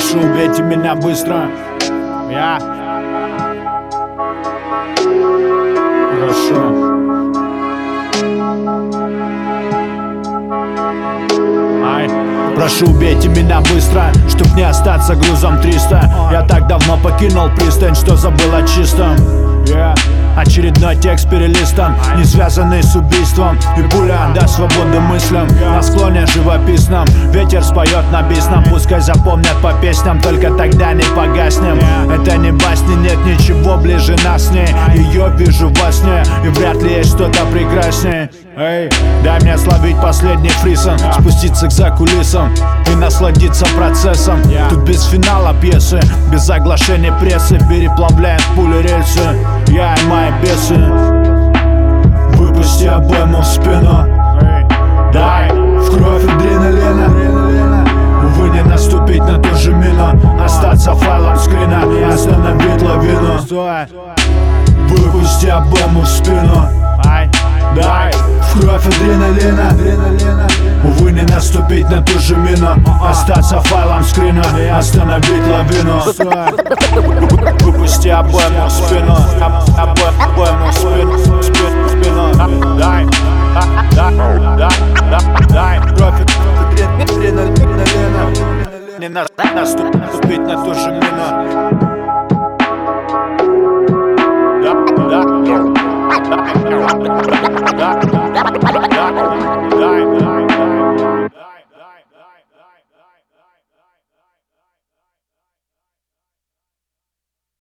Прошу, убейте меня быстро. Я прошу. Прошу, убейте меня быстро, чтоб не остаться грузом 300. Я так давно покинул пристань, что забыл о чистом. Очередной текст перелистан, не связанный с убийством. И пуля даст свободу мыслям на склоне живописном. Ветер споет на бисном, пускай запомнят по песням, только тогда не погаснем. Это не басни, нет ничего ближе нас с ней. Ее вижу во сне, и вряд ли есть что-то прекраснее. Эй, дай мне словить последний фрисон, спуститься за кулисам и насладиться процессом. Тут без финала пьесы, без заглашения прессы, переплавляем пули рельсы. Я и мои бесы. Выпусти обойму в спину. Дай в кровь адреналина. Увы, не наступить на ту же мину, остаться файлом скрина и остановить лавину. Выпусти обойму в спину. Дай в кровь адреналина. Увы, не наступить на ту же мину, остаться файлом скрина и остановить лавину. Выпусти обойму в спину. Обойму в спину. Дай кровь адреналина. Не наступить на ту же мину.